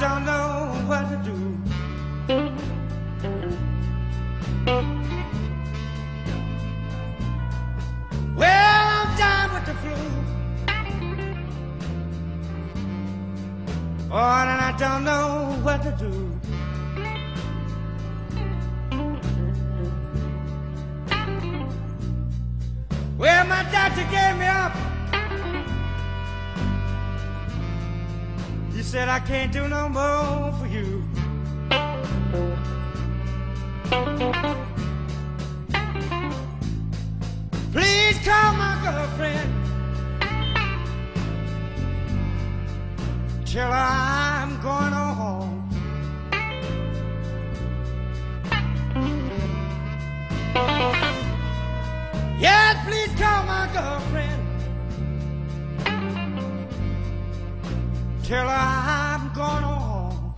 don't know what to do. Well, I'm down with the flu. Oh, and I don't know what to do. Well, my doctor gave me up. He said I can't do no more for you. Please call my girlfriend. Tell her I'm going on home. Yes, please call my girlfriend. Tell her I'm going on home.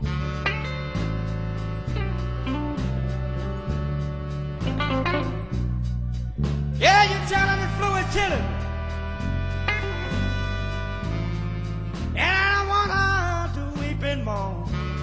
Yeah, you tell her the flu is killing. And I don't want her to weep and mourn.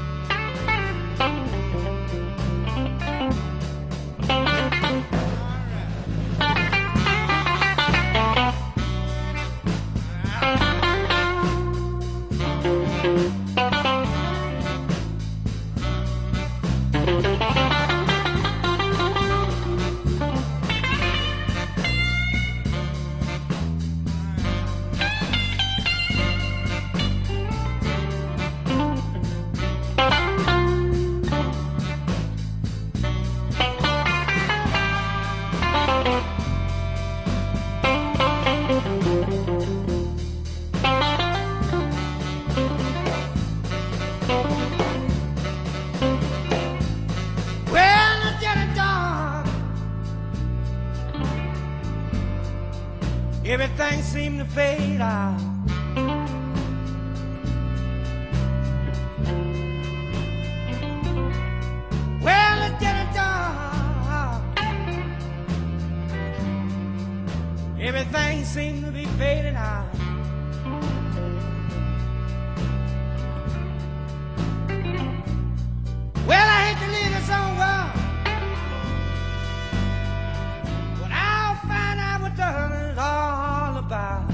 Everything seemed to fade out. Well, let's get it done. Everything seemed to be fading out. Well, I hate to leave this old world, but I'll find out what the hell is all about.